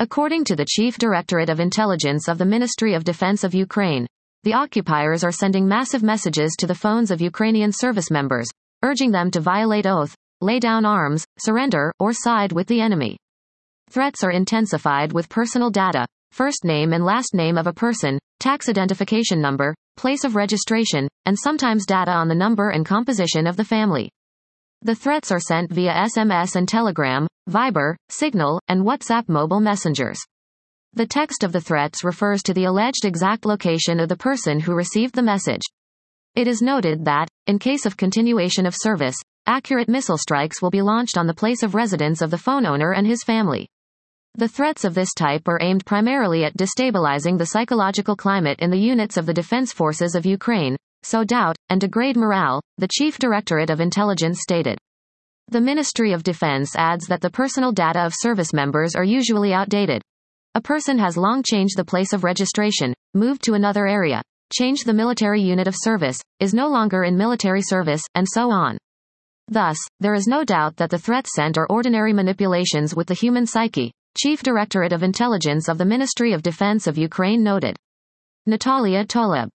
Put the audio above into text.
According to the Chief Directorate of Intelligence of the Ministry of Defense of Ukraine, the occupiers are sending massive messages to the phones of Ukrainian service members, urging them to violate oath, lay down arms, surrender, or side with the enemy. Threats are intensified with personal data, first name and last name of a person, tax identification number, place of registration, and sometimes data on the number and composition of the family. The threats are sent via SMS and Telegram, Viber, Signal, and WhatsApp mobile messengers. The text of the threats refers to the alleged exact location of the person who received the message. It is noted that, in case of continuation of service, accurate missile strikes will be launched on the place of residence of the phone owner and his family. The threats of this type are aimed primarily at destabilizing the psychological climate in the units of the defense forces of Ukraine, sow doubt, and degrade morale, the Chief Directorate of Intelligence stated. The Ministry of Defense adds that the personal data of service members are usually outdated. A person has long changed the place of registration, moved to another area, changed the military unit of service, is no longer in military service, and so on. Thus, there is no doubt that the threats sent are ordinary manipulations with the human psyche, Chief Directorate of Intelligence of the Ministry of Defense of Ukraine noted. Natalia Toleb.